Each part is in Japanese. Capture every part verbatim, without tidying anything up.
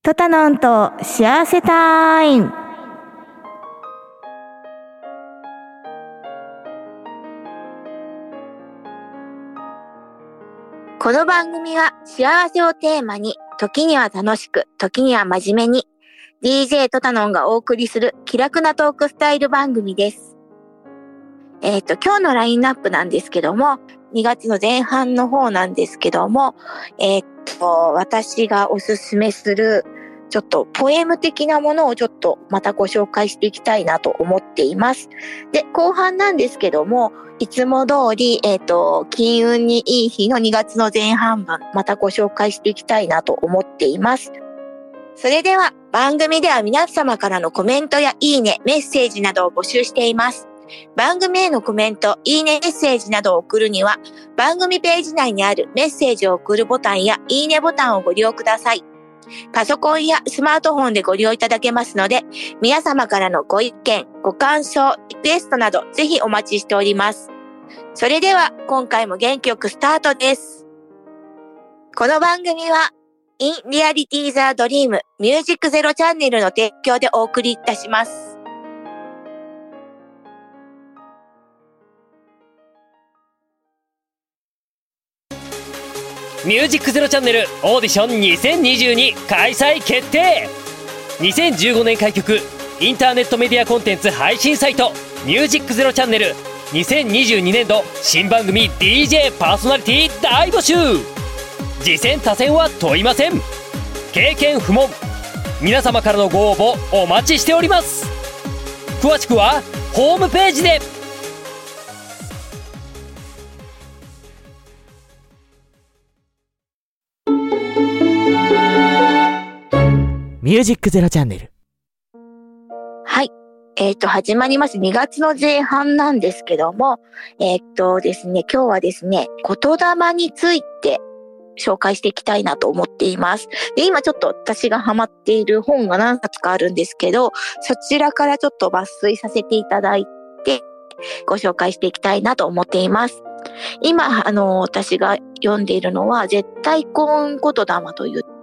トタノンと幸せタイム。この番組は幸せをテーマに、時には楽しく、時には真面目に ディージェー トタノンがお送りする気楽なトークスタイル番組です。えっと今日のラインナップなんですけども、にがつの前半の方なんですけども、えっと私がおすすめするちょっとポエム的なものをちょっとまたご紹介していきたいなと思っています。で、後半なんですけども、いつも通り、えっと、金運にいい日のにがつの前半分、またご紹介していきたいなと思っています。それでは、番組では皆様からのコメントやいいね、メッセージなどを募集しています。番組へのコメント、いいねメッセージなどを送るには、番組ページ内にあるメッセージを送るボタンやいいねボタンをご利用ください。パソコンやスマートフォンでご利用いただけますので、皆様からのご意見、ご感想、リクエストなどぜひお待ちしております。それでは今回も元気よくスタートです。この番組は In Reality the Dream Music Zero チャンネルの提供でお送りいたします。 ミュージックゼロチャンネルオーディションにせんにじゅうに開催決定。にせんじゅうごねん開局インターネットメディアコンテンツ配信サイトミュージックゼロチャンネルにせんにじゅうにねん度新番組 ディージェー パーソナリティ大募集。次戦他戦は問いません。経験不問。皆様からのご応募お待ちしております。詳しくはホームページで。ミュージックゼロチャンネル。 はい。えっと、始まります。にがつの前半なんですけども、えっとですね、今日はですね、言霊について紹介していきたいなと思っています。で、今ちょっと私がハマっている本が何冊かあるんですけど、そちらからちょっと抜粋させていただいて、ご紹介していきたいなと思っています。今、あの、私が読んでいるのは、絶対幸運言霊と言って、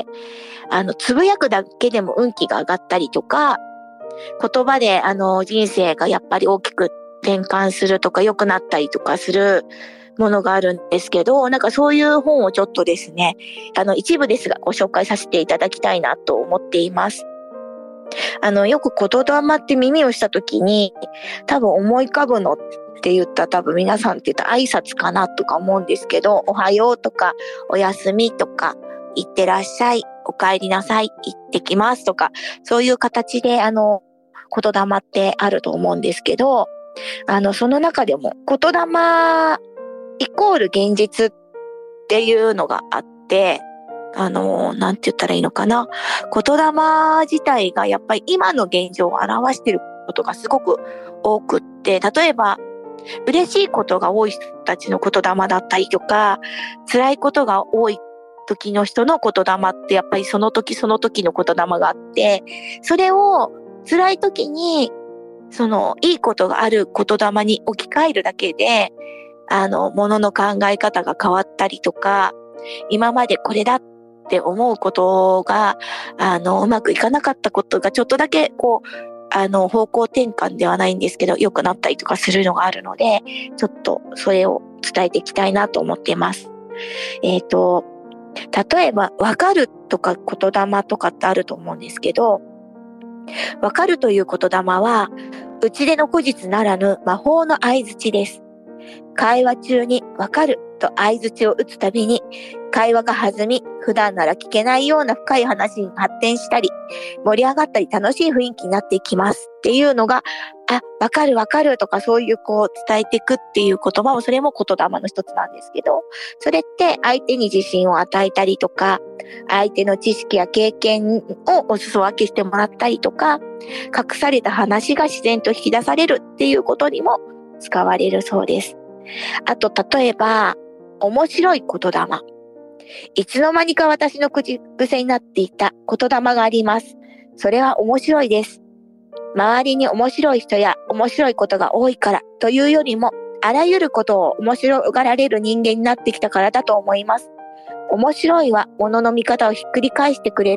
あの、つぶやくだけでも運気が上がったりとか、言葉で、あの、人生がやっぱり大きく転換するとか、良くなったりとかするものがあるんですけど、なんかそういう本をちょっとですね、あの、一部ですがご紹介させていただきたいなと思っています。あの、よく言霊って耳をしたときに、多分思い浮かぶのって言ったら多分皆さんって言ったら挨拶かなとか思うんですけど、おはようとか、おやすみとか、いってらっしゃい、お帰りなさい、行ってきますとか、そういう形で、あの、言霊ってあると思うんですけど、あの、その中でも、言霊イコール現実っていうのがあって、あの、なんて言ったらいいのかな。言霊自体がやっぱり今の現状を表していることがすごく多くって、例えば、嬉しいことが多い人たちの言霊だったりとか、辛いことが多い時の人の言霊ってやっぱりその時その時の言霊があって、それを辛い時にそのいいことがある言霊に置き換えるだけで、あの物の考え方が変わったりとか、今までこれだって思うことがあのうまくいかなかったことがちょっとだけこうあの方向転換ではないんですけど良くなったりとかするのがあるので、ちょっとそれを伝えていきたいなと思っています。えっと例えば、わかるとか言霊とかってあると思うんですけど、わかるという言霊は、打ち出の古実ならぬ魔法の相槌です。会話中にわかると相槌を打つたびに、会話が弾み、普段なら聞けないような深い話に発展したり、盛り上がったり楽しい雰囲気になっていきますっていうのが、あ、わかるわかるとかそういうこう伝えていくっていう言葉もそれも言霊の一つなんですけど、それって相手に自信を与えたりとか、相手の知識や経験をお裾分けしてもらったりとか、隠された話が自然と引き出されるっていうことにも使われるそうです。あと例えば、面白い言霊。いつの間にか私の口癖になっていた言霊があります。それは面白いです。周りに面白い人や面白いことが多いからというよりも、あらゆることを面白がられる人間になってきたからだと思います。面白いは物の見方をひっくり返してくれる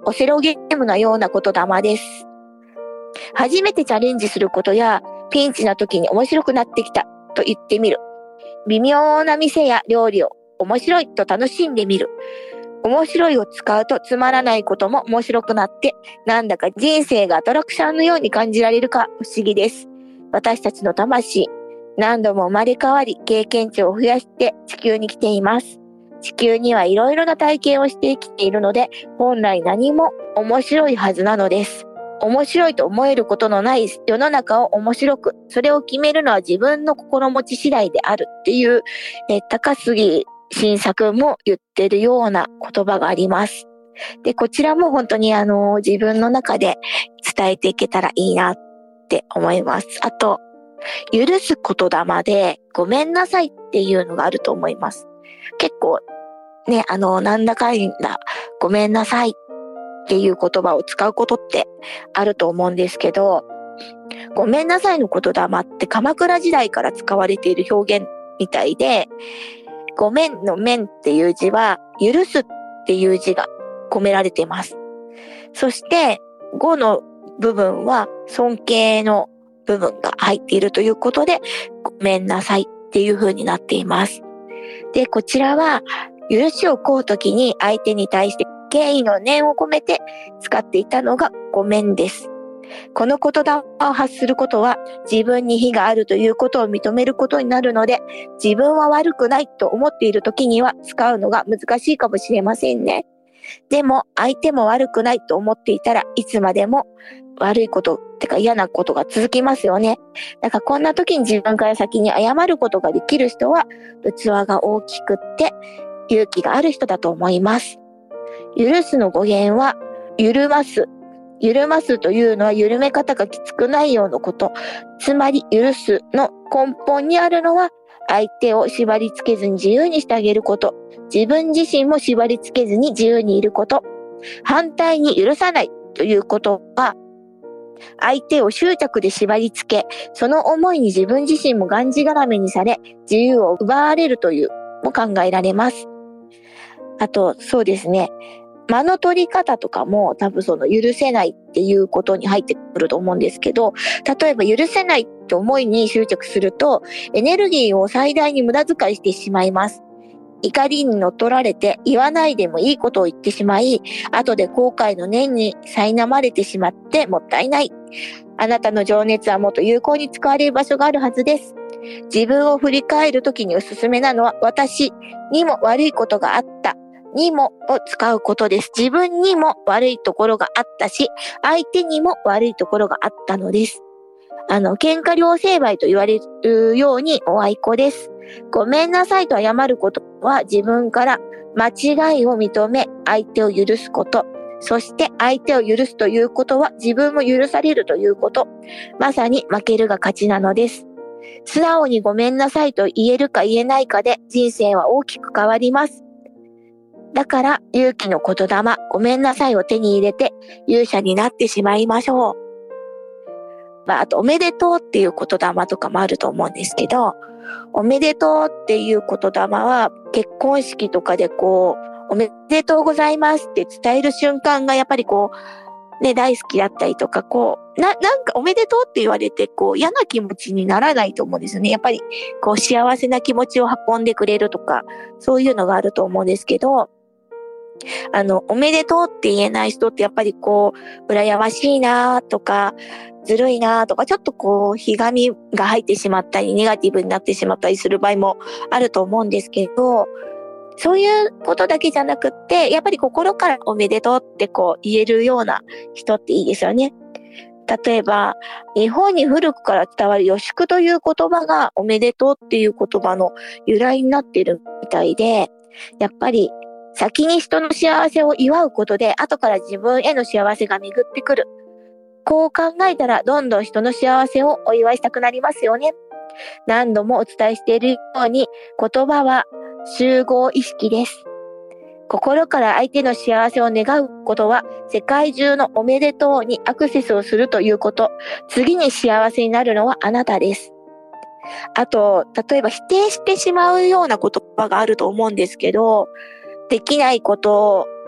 オセロゲームのような言霊です。初めてチャレンジすることや、ピンチな時に面白くなってきたと言ってみる。微妙な店や料理を面白いと楽しんでみる。面白いを使うとつまらないことも面白くなって、なんだか人生がアトラクションのように感じられるか不思議です。私たちの魂、何度も生まれ変わり、経験値を増やして地球に来ています。地球にはいろいろな体験をして生きているので、本来何も面白いはずなのです。面白いと思えることのない世の中を面白く、それを決めるのは自分の心持ち次第であるっていう、え高杉晋作も言ってるような言葉があります。で、こちらも本当にあの自分の中で伝えていけたらいいなって思います。あと、許す言霊でごめんなさいっていうのがあると思います。結構ね、あのなんだかんだごめんなさいっていう言葉を使うことってあると思うんですけど、ごめんなさいの言霊って鎌倉時代から使われている表現みたいで、ごめんの面っていう字は許すっていう字が込められています。そしてごの部分は尊敬の部分が入っているということで、ごめんなさいっていう風になっています。で、こちらは許しを請うときに相手に対して敬意の念を込めて使っていたのがごめんです。この言霊を発することは自分に非があるということを認めることになるので、自分は悪くないと思っているときには使うのが難しいかもしれませんね。でも相手も悪くないと思っていたらいつまでも悪いことってか嫌なことが続きますよね。だからこんな時に自分から先に謝ることができる人は器が大きくって勇気がある人だと思います。許すの語源は緩ます。緩ますというのは緩め方がきつくないようなこと。つまり許すの根本にあるのは相手を縛り付けずに自由にしてあげること。自分自身も縛り付けずに自由にいること。反対に許さないということは相手を執着で縛り付け、その思いに自分自身もがんじがらめにされ自由を奪われるというも考えられます。あとそうですね、間の取り方とかも多分その許せないっていうことに入ってくると思うんですけど、例えば許せないって思いに執着するとエネルギーを最大に無駄遣いしてしまいます。怒りに乗っ取られて言わないでもいいことを言ってしまい、後で後悔の念に苛まれてしまってもったいない。あなたの情熱はもっと有効に使われる場所があるはずです。自分を振り返るときにおすすめなのは、私にも悪いことがあったにもを使うことです。自分にも悪いところがあったし、相手にも悪いところがあったのです。あの、喧嘩両成敗と言われるようにおあいこです。ごめんなさいと謝ることは自分から間違いを認め相手を許すこと。そして相手を許すということは自分も許されるということ。まさに負けるが勝ちなのです。素直にごめんなさいと言えるか言えないかで人生は大きく変わります。だから勇気の言霊、ごめんなさいを手に入れて勇者になってしまいましょう。まあ、あとおめでとうっていう言霊とかもあると思うんですけど、おめでとうっていう言霊は結婚式とかでこうおめでとうございますって伝える瞬間がやっぱりこうね大好きだったりとか、こうななんかおめでとうって言われてこう嫌な気持ちにならないと思うんですよね。やっぱりこう幸せな気持ちを運んでくれるとかそういうのがあると思うんですけど、あのおめでとうって言えない人ってやっぱりこう羨ましいなとかずるいなとか、ちょっとこうひがみが入ってしまったりネガティブになってしまったりする場合もあると思うんですけど、そういうことだけじゃなくってやっぱり心からおめでとうってこう言えるような人っていいですよね。例えば日本に古くから伝わる予祝という言葉がおめでとうっていう言葉の由来になっているみたいで、やっぱり先に人の幸せを祝うことで後から自分への幸せが巡ってくる。こう考えたらどんどん人の幸せをお祝いしたくなりますよね。何度もお伝えしているように言葉は集合意識です。心から相手の幸せを願うことは世界中のおめでとうにアクセスをするということ。次に幸せになるのはあなたです。あと、例えば否定してしまうような言葉があると思うんですけど、できないこと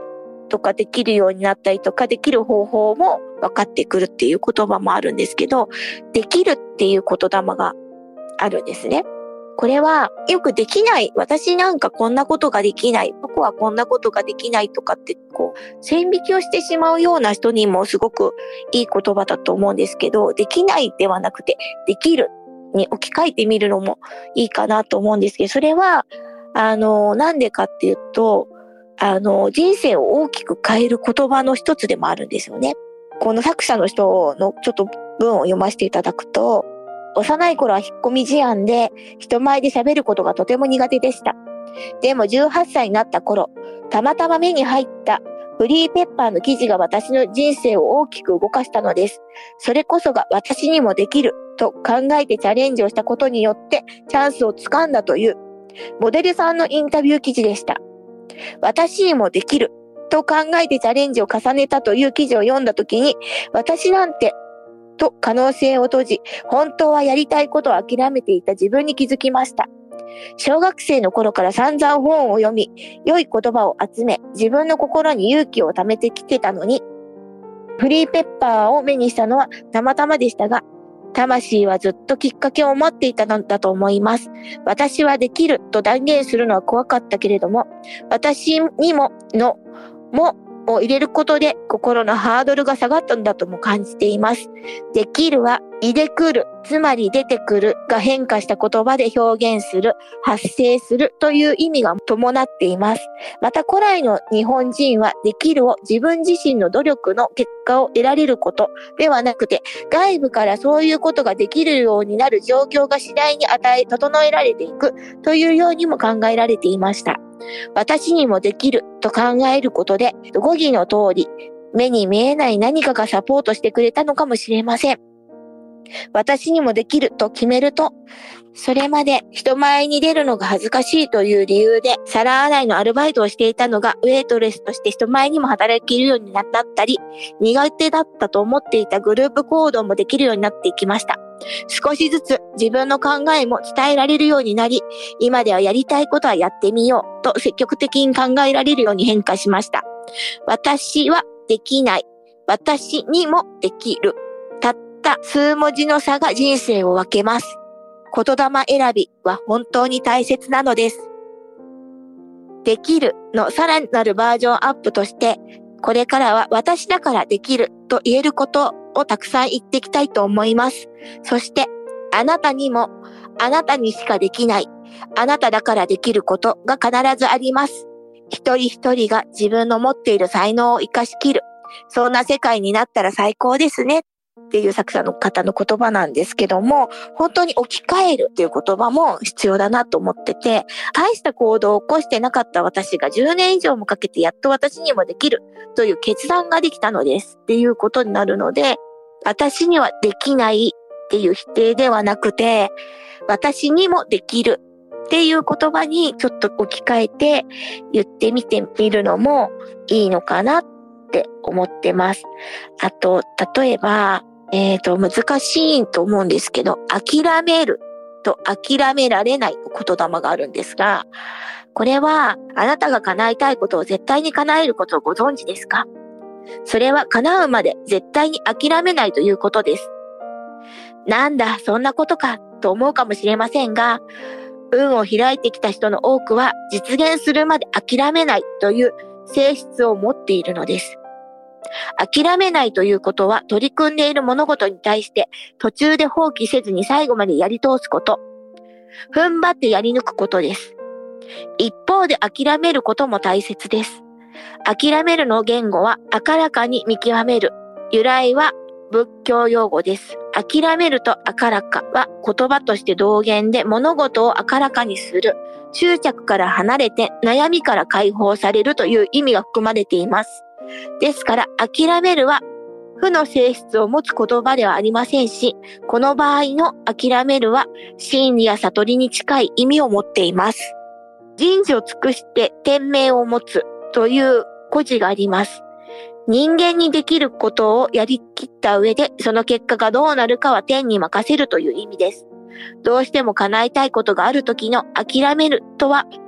とかできるようになったりとか、できる方法も分かってくるっていう言葉もあるんですけど、できるっていう言霊があるんですね。これはよくできない、私なんかこんなことができない、僕はこんなことができないとかってこう線引きをしてしまうような人にもすごくいい言葉だと思うんですけど、できないではなくてできるに置き換えてみるのもいいかなと思うんですけど、それはあのなんでかっていうと、あの人生を大きく変える言葉の一つでもあるんですよね。この作者の人のちょっと文を読ませていただくと、幼い頃は引っ込み思案で人前で喋ることがとても苦手でした。でもじゅうはっさいになった頃、たまたま目に入ったフリーペッパーの記事が私の人生を大きく動かしたのです。それこそが私にもできると考えてチャレンジをしたことによってチャンスをつかんだというモデルさんのインタビュー記事でした。私にもできると考えてチャレンジを重ねたという記事を読んだときに、私なんてと可能性を閉じ、本当はやりたいことを諦めていた自分に気づきました。小学生の頃から散々本を読み、良い言葉を集め、自分の心に勇気を貯めてきてたのに、フリーペッパーを目にしたのはたまたまでしたが、魂はずっときっかけを持っていたのだと思います。私はできると断言するのは怖かったけれども、私にものもを入れることで心のハードルが下がったんだとも感じています。できるは、いでくる、つまり出てくるが変化した言葉で表現する、発生するという意味が伴っています。また古来の日本人はできるを自分自身の努力の結果を得られることではなくて、外部からそういうことができるようになる状況が次第に与え、整えられていくというようにも考えられていました。私にもできると考えることで、語義の通り、目に見えない何かがサポートしてくれたのかもしれません。私にもできると決めると、それまで人前に出るのが恥ずかしいという理由で皿洗いのアルバイトをしていたのがウェイトレスとして人前にも働けるようになったり、苦手だったと思っていたグループ行動もできるようになっていきました。少しずつ自分の考えも伝えられるようになり、今ではやりたいことはやってみようと積極的に考えられるように変化しました。私はできない。私にもできる。たった数文字の差が人生を分けます。言霊選びは本当に大切なのです。できるのさらなるバージョンアップとして、これからは私だからできると言えることをたくさん言っていきたいと思います。そして、あなたにも、あなたにしかできない、あなただからできることが必ずあります。一人一人が自分の持っている才能を生かしきる。そんな世界になったら最高ですね。っていう作者の方の言葉なんですけども、本当に置き換えるっていう言葉も必要だなと思ってて、大した行動を起こしてなかった私がじゅうねん以上もかけてやっと私にもできるという決断ができたのですっていうことになるので、私にはできないっていう否定ではなくて、私にもできるっていう言葉にちょっと置き換えて言ってみてみるのもいいのかなって思ってます。あと、例えば、えっと、難しいと思うんですけど、諦めると諦められないの言霊があるんですが、これはあなたが叶えたいことを絶対に叶えることをご存知ですか？それは叶うまで絶対に諦めないということです。なんだ、そんなことかと思うかもしれませんが、運を開いてきた人の多くは実現するまで諦めないという性質を持っているのです。諦めないということは取り組んでいる物事に対して途中で放棄せずに最後までやり通すこと。踏ん張ってやり抜くことです。一方で諦めることも大切です。諦めるの言語は明らかに見極める。由来は仏教用語です。諦めると明らかは言葉として同源で物事を明らかにする。執着から離れて悩みから解放されるという意味が含まれています。ですから諦めるは負の性質を持つ言葉ではありませんし、この場合の諦めるは真理や悟りに近い意味を持っています。人事を尽くして天命を持つという故事があります。人間にできることをやりきった上で、その結果がどうなるかは天に任せるという意味です。どうしても叶えたいことがある時の諦めるとは、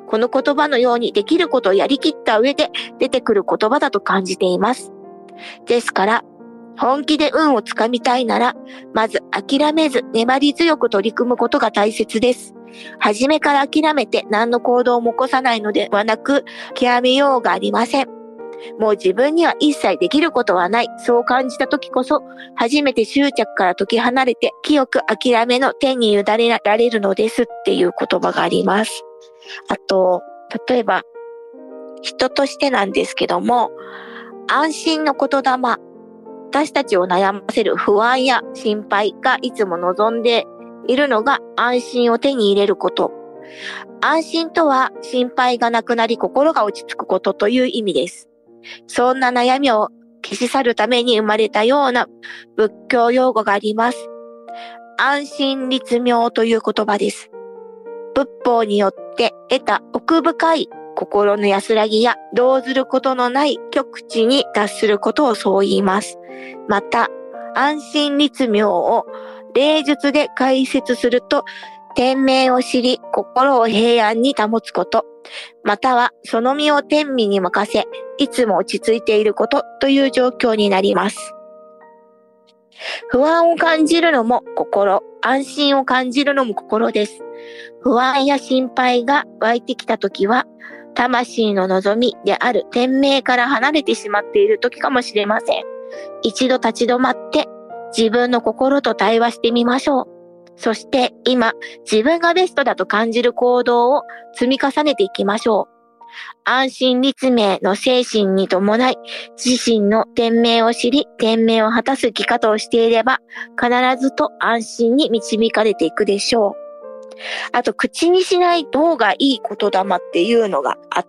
この言葉のようにできることをやりきった上で出てくる言葉だと感じています。ですから、本気で運をつかみたいなら、まず諦めず粘り強く取り組むことが大切です。初めから諦めて何の行動も起こさないのではなく、極めようがありません。もう自分には一切できることはない。そう感じた時こそ、初めて執着から解き離れて、清く諦めの天に委ねられるのですっていう言葉があります。あと、例えば、人としてなんですけども、安心の言霊、私たちを悩ませる不安や心配がいつも望んでいるのが安心を手に入れること。安心とは心配がなくなり心が落ち着くことという意味です。そんな悩みを消し去るために生まれたような仏教用語があります。安心立命という言葉です。仏法によって得た奥深い心の安らぎや動ずることのない極地に達することをそう言います。また、安心立命を例術で解説すると、天命を知り、心を平安に保つこと、またはその身を天命に任せ、いつも落ち着いていることという状況になります。不安を感じるのも心、安心を感じるのも心です。不安や心配が湧いてきたときは、魂の望みである天命から離れてしまっている時かもしれません。一度立ち止まって自分の心と対話してみましょう。そして今自分がベストだと感じる行動を積み重ねていきましょう。安心立命の精神に伴い自身の天命を知り天命を果たす生き方をしていれば必ずと安心に導かれていくでしょう。あと、口にしない方がいい言霊っていうのがあって、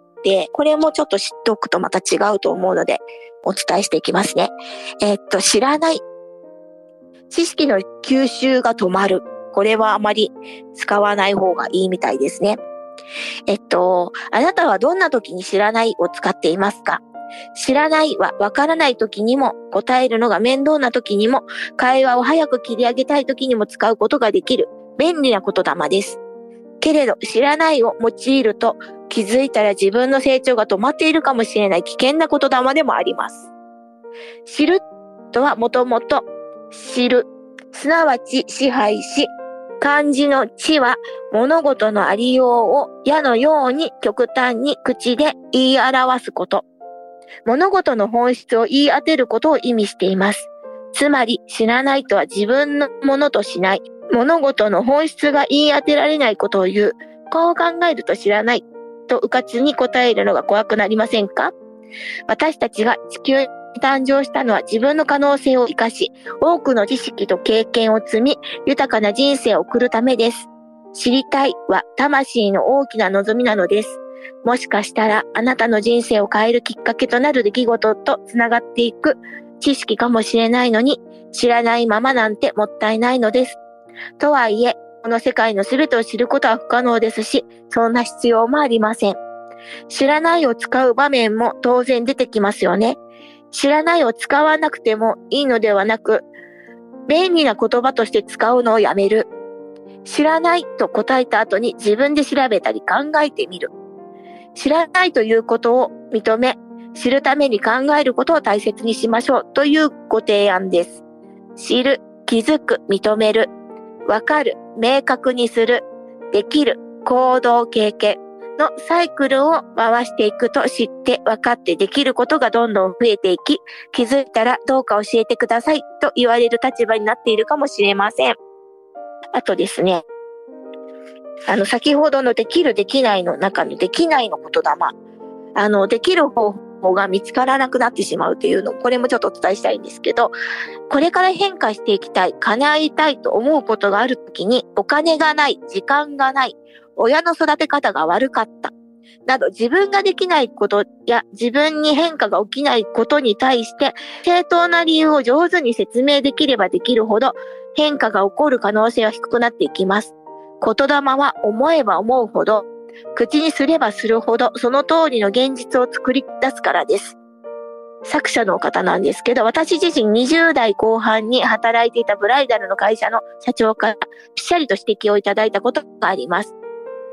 これもちょっと知っておくとまた違うと思うので、お伝えしていきますね。えっと、知らない。知識の吸収が止まる。これはあまり使わない方がいいみたいですね。えっと、あなたはどんな時に知らないを使っていますか？知らないはわからない時にも、答えるのが面倒な時にも、会話を早く切り上げたい時にも使うことができる。便利な言霊です。けれど、知らないを用いると、気づいたら自分の成長が止まっているかもしれない危険な言霊でもあります。知るとはもともと、知る、すなわち支配し、漢字の知は物事のありようを矢のように極端に口で言い表すこと。物事の本質を言い当てることを意味しています。つまり、知らないとは自分のものとしない。物事の本質が言い当てられないことを言う。こう考えると知らないと迂闊に答えるのが怖くなりませんか？私たちが地球に誕生したのは自分の可能性を生かし、多くの知識と経験を積み、豊かな人生を送るためです。知りたいは魂の大きな望みなのです。もしかしたらあなたの人生を変えるきっかけとなる出来事とつながっていく知識かもしれないのに、知らないままなんてもったいないのです。とはいえ、この世界のすべてを知ることは不可能ですし、そんな必要もありません。知らないを使う場面も当然出てきますよね。知らないを使わなくてもいいのではなく、便利な言葉として使うのをやめる。知らないと答えた後に自分で調べたり考えてみる。知らないということを認め、知るために考えることを大切にしましょうというご提案です。知る、気づく、認める。わかる、明確にする、できる、行動、経験のサイクルを回していくと知って分かってできることがどんどん増えていき、気づいたらどうか教えてくださいと言われる立場になっているかもしれません。あとですね、あの先ほどのできるできないの中のできないの言霊、あのできる方法が見つからなくなってしまうというの、これもちょっとお伝えしたいんですけど、これから変化していきたい、叶いたいと思うことがあるときに、お金がない、時間がない、親の育て方が悪かった、など自分ができないことや自分に変化が起きないことに対して正当な理由を上手に説明できればできるほど変化が起こる可能性は低くなっていきます。言霊は思えば思うほど、口にすればするほどその通りの現実を作り出すからです。作者の方なんですけど、私自身にじゅう代後半に働いていたブライダルの会社の社長からぴしゃりと指摘をいただいたことがあります。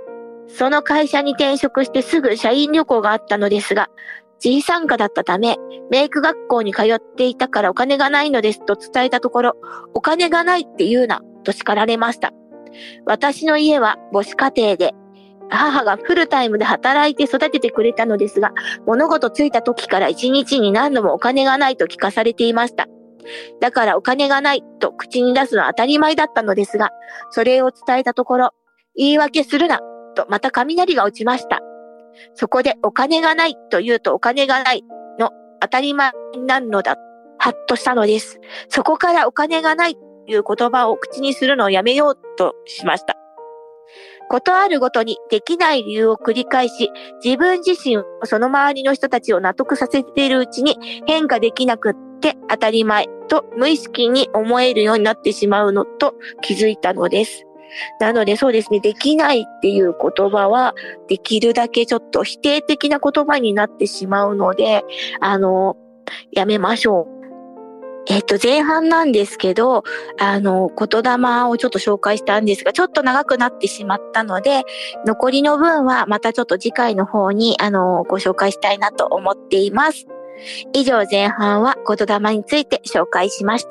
その会社に転職してすぐ社員旅行があったのですが、自費参加だったため、メイク学校に通っていたからお金がないのですと伝えたところ、お金がないって言うなと叱られました。私の家は母子家庭で、母がフルタイムで働いて育ててくれたのですが、物事ついた時から一日に何度もお金がないと聞かされていました。だからお金がないと口に出すのは当たり前だったのですが、それを伝えたところ、言い訳するなとまた雷が落ちました。そこでお金がないと言うとお金がないの当たり前になるのだ。はっとしたのです。そこからお金がないという言葉を口にするのをやめようとしました。ことあるごとにできない理由を繰り返し、自分自身をその周りの人たちを納得させているうちに変化できなくって当たり前と無意識に思えるようになってしまうのと気づいたのです。なのでそうですね、できないっていう言葉はできるだけちょっと否定的な言葉になってしまうので、あの、やめましょう。えっと、前半なんですけど、あの、言霊をちょっと紹介したんですが、ちょっと長くなってしまったので、残りの分はまたちょっと次回の方に、あの、ご紹介したいなと思っています。以上、前半は言霊について紹介しました。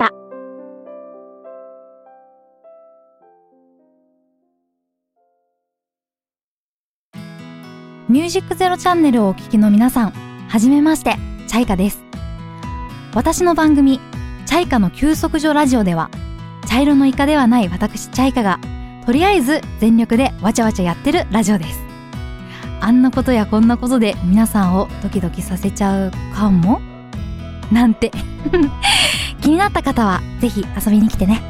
ミュージックゼロチャンネルをお聞きの皆さん、はじめまして、チャイカです。私の番組、チャイカの休息所ラジオでは、茶色のイカではない私チャイカが、とりあえず全力でわちゃわちゃやってるラジオです。あんなことやこんなことで皆さんをドキドキさせちゃうかもなんて気になった方はぜひ遊びに来てね。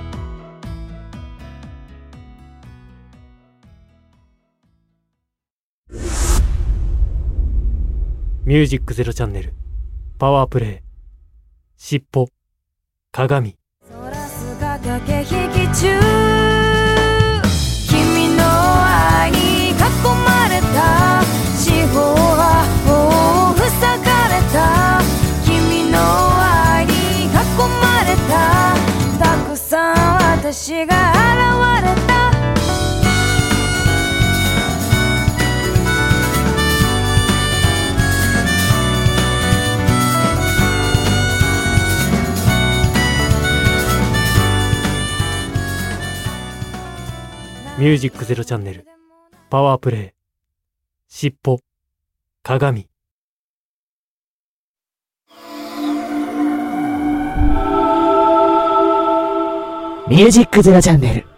ミュージックゼロチャンネルパワープレイ尻尾鏡空すが駆け引き中君の愛に囲まれた四方八方塞がれた君の愛に囲まれたたくさん私が現れたミュージックゼロチャンネルパワープレイ尻尾鏡ミュージックゼロチャンネル。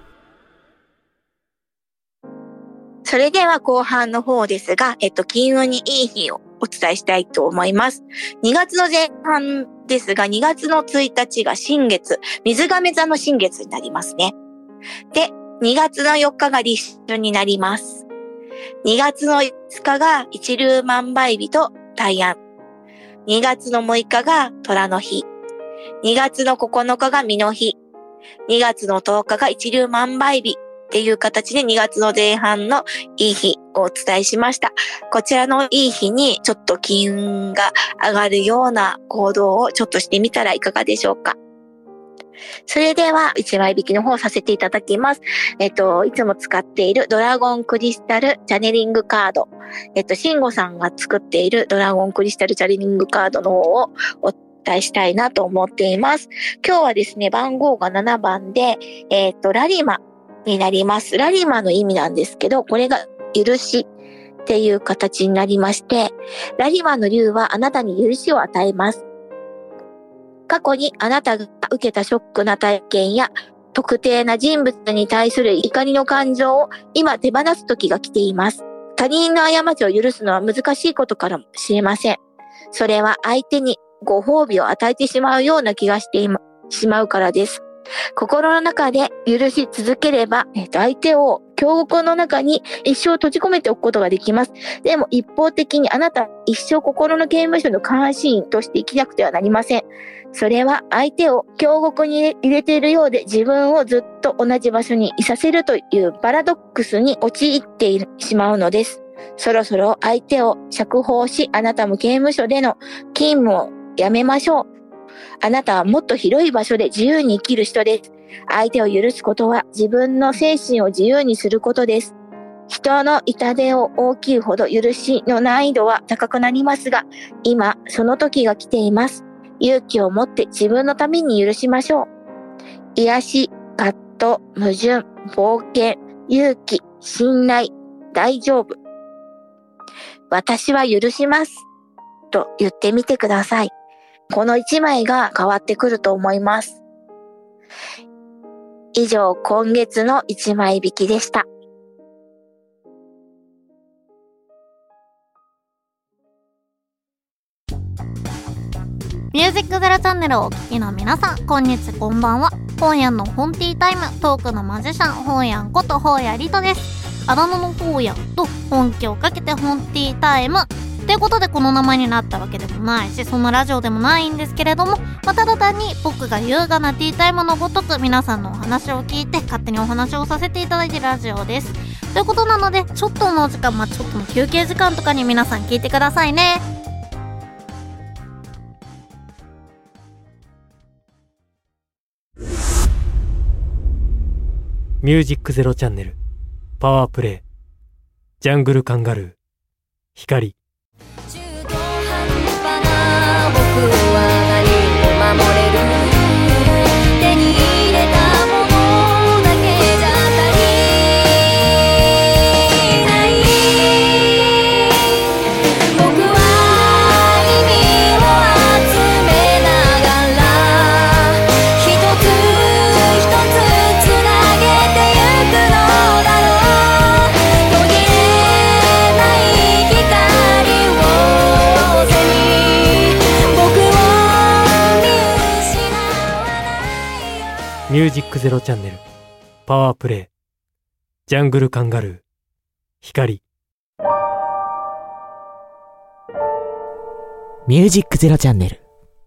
それでは後半の方ですが、えっと、金運にいい日をお伝えしたいと思います。にがつの前半ですが、にがつのついたちが新月、水亀座の新月になりますね。で、にがつのよっかが立春になります。にがつのいつかが一粒万倍日と大安。にがつのむいかが虎の日。にがつのここのかが実の日。にがつのとおかが一粒万倍日っていう形でにがつの前半のいい日をお伝えしました。こちらのいい日にちょっと金運が上がるような行動をちょっとしてみたらいかがでしょうか。それではいちまい引きの方をさせていただきます。えっと、いつも使っているドラゴンクリスタルチャネリングカード。えっと、シンゴさんが作っているドラゴンクリスタルチャネリングカードの方をお伝えしたいなと思っています。今日はですね、番号がななばんで、えっと、ラリマになります。ラリマの意味なんですけど、これが許しっていう形になりまして、ラリマの竜はあなたに許しを与えます。過去にあなたが受けたショックな体験や特定な人物に対する怒りの感情を今手放す時が来ています。他人の過ちを許すのは難しいことかもしれません。それは相手にご褒美を与えてしまうような気がしてしまうからです。心の中で許し続ければ、えっと、相手を強獄の中に一生閉じ込めておくことができます。でも一方的にあなた一生心の刑務所の監視員として生きなくてはなりません。それは相手を強獄に入れているようで自分をずっと同じ場所にいさせるというパラドックスに陥ってしまうのです。そろそろ相手を釈放し、あなたも刑務所での勤務をやめましょう。あなたはもっと広い場所で自由に生きる人です。相手を許すことは自分の精神を自由にすることです。 人の痛手を大きいほど許しの難易度は高くなりますが、今その時が来ています。勇気を持って自分のために許しましょう。癒し、葛藤、矛盾、冒険、勇気、信頼、大丈夫。私は許します。と言ってみてください。この一枚が変わってくると思います。以上、今月の一枚引きでした。 ミュージックゼロチャンネルをお聞きの皆さん、こんにちは、こんばんは。本屋の本ティータイム、トークのマジシャン、本屋こと本屋リトです。あだ名の本屋と本気をかけて本ティータイムってことでこの名前になったわけでもないし、そんなラジオでもないんですけれども、まあ、ただ単に僕が優雅なティータイムのごとく皆さんのお話を聞いて勝手にお話をさせていただいているラジオです。ということなので、ちょっとのお時間、まあ、ちょっとの休憩時間とかに皆さん聞いてくださいね。 ミュージックゼロチャンネルパワープレイジャングルカンガルー光。 中途半端な僕は何も守れる。手に入れたものだけじゃ足りない。僕は意味を集めながら一つ一つつなげてゆくのだろう。途切れない光を背に僕を見失わないよ。 ミュージックゼロチャンネルパワープレイジャングルカンガルー光。 ミュージックゼロチャンネル。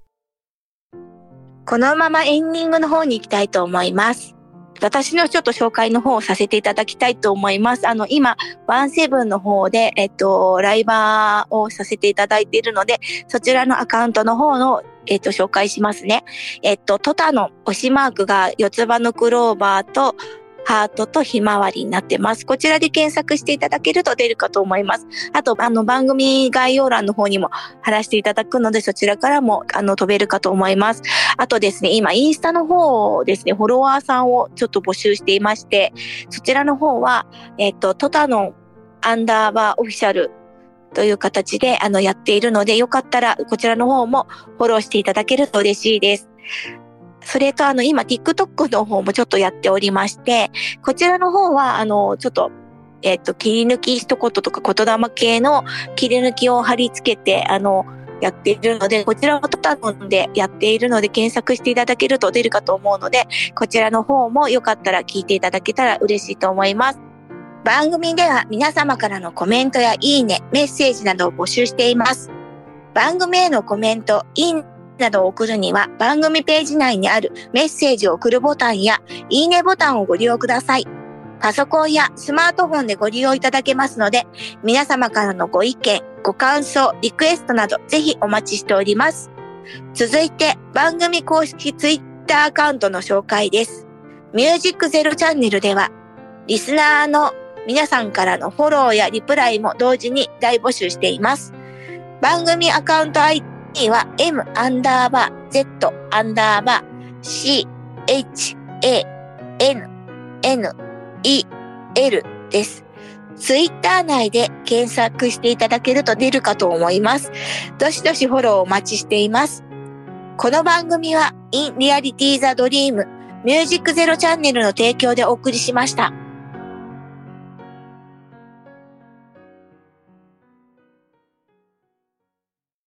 このままエンディングの方に行きたいと思います。私のちょっと紹介の方をさせていただきたいと思います。あの、今、ワンセブンの方で、えっと、ライバーをさせていただいているので、そちらのアカウントの方の、えっと、紹介しますね。えっと、トタの推しマークが四つ葉のクローバーと、ハートとひまわりになってます。こちらで検索していただけると出るかと思います。あと、あの、番組概要欄の方にも貼らせていただくので、そちらからも、あの、飛べるかと思います。あとですね、今、インスタの方ですね、フォロワーさんをちょっと募集していまして、そちらの方は、えっと、トタのアンダーバーオフィシャルという形で、あの、やっているので、よかったら、こちらの方もフォローしていただけると嬉しいです。それとあの今 TikTok の方もちょっとやっておりまして、こちらの方はあのちょっとえっと切り抜き一言とか言霊系の切り抜きを貼り付けてあのやっているので、こちらもトタノンでやっているので検索していただけると出るかと思うので、こちらの方もよかったら聞いていただけたら嬉しいと思います。番組では皆様からのコメントやいいね、メッセージなどを募集しています。番組へのコメント、いいねなどを送るには番組ページ内にあるメッセージを送るボタンやいいねボタンをご利用ください。パソコンやスマートフォンでご利用いただけますので、皆様からのご意見、ご感想、リクエストなどぜひお待ちしております。続いて番組公式ツイッターアカウントの紹介です。ミュージックゼロチャンネルではリスナーの皆さんからのフォローやリプライも同時に大募集しています。番組アカウント アイディー は M アンダーバー Z アンダーバー C H A N N E L です。ツイッター内で検索していただけると出るかと思います。どしどしフォローお待ちしています。この番組は In Reality the Dream ミュージックゼロチャンネルの提供でお送りしました。